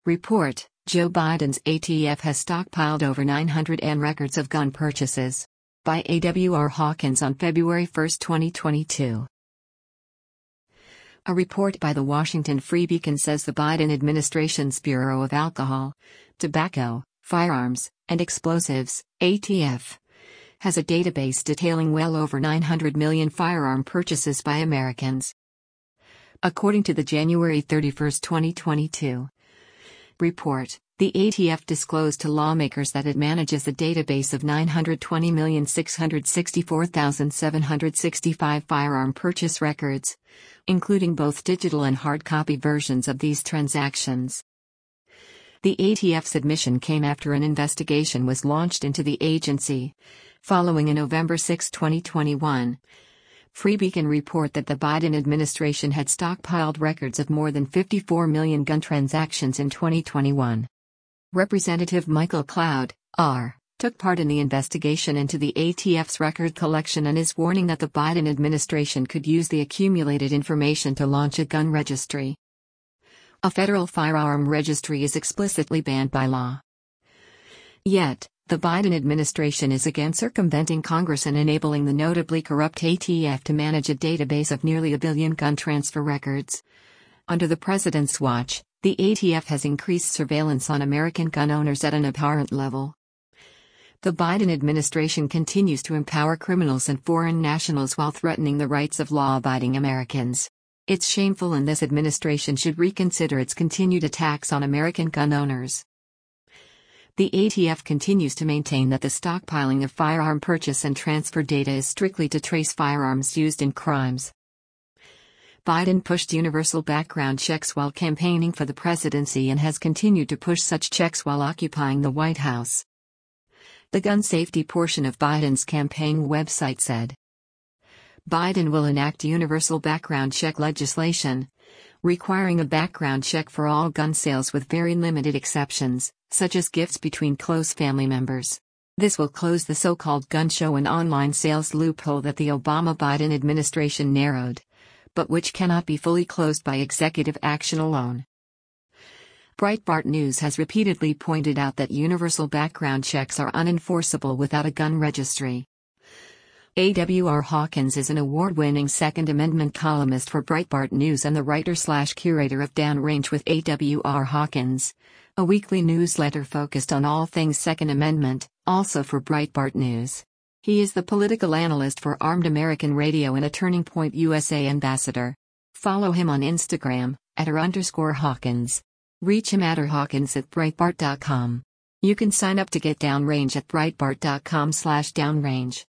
Report: Joe Biden's ATF has stockpiled over 900 records of gun purchases. By A.W.R. Hawkins on February 1, 2022. A report by the Washington Free Beacon says the Biden administration's Bureau of Alcohol, Tobacco, Firearms, and Explosives, ATF, has a database detailing well over 900 million firearm purchases by Americans. According to the January 31, 2022 report, the ATF disclosed to lawmakers that it manages a database of 920,664,765 firearm purchase records, including both digital and hard copy versions of these transactions. The ATF's admission came after an investigation was launched into the agency, following a November 6, 2021, Free Beacon report that the Biden administration had stockpiled records of more than 54 million gun transactions in 2021. Representative Michael Cloud, R., took part in the investigation into the ATF's record collection and is warning that the Biden administration could use the accumulated information to launch a gun registry. A federal firearm registry is explicitly banned by law. Yet, the Biden administration is again circumventing Congress and enabling the notably corrupt ATF to manage a database of nearly a billion gun transfer records. Under the president's watch, the ATF has increased surveillance on American gun owners at an abhorrent level. The Biden administration continues to empower criminals and foreign nationals while threatening the rights of law-abiding Americans. It's shameful, and this administration should reconsider its continued attacks on American gun owners. The ATF continues to maintain that the stockpiling of firearm purchase and transfer data is strictly to trace firearms used in crimes. Biden pushed universal background checks while campaigning for the presidency and has continued to push such checks while occupying the White House. The gun safety portion of Biden's campaign website said, Biden will enact universal background check legislation, requiring a background check for all gun sales with very limited exceptions, such as gifts between close family members. This will close the so-called gun show and online sales loophole that the Obama-Biden administration narrowed, but which cannot be fully closed by executive action alone. Breitbart News has repeatedly pointed out that universal background checks are unenforceable without a gun registry. A.W.R. Hawkins is an award-winning Second Amendment columnist for Breitbart News and the writer/curator of Downrange with A.W.R. Hawkins, a weekly newsletter focused on all things Second Amendment, also for Breitbart News. He is the political analyst for Armed American Radio and a Turning Point USA ambassador. Follow him on Instagram, @r_Hawkins. Reach him @rhawkins@breitbart.com. You can sign up to get Downrange at breitbart.com/downrange.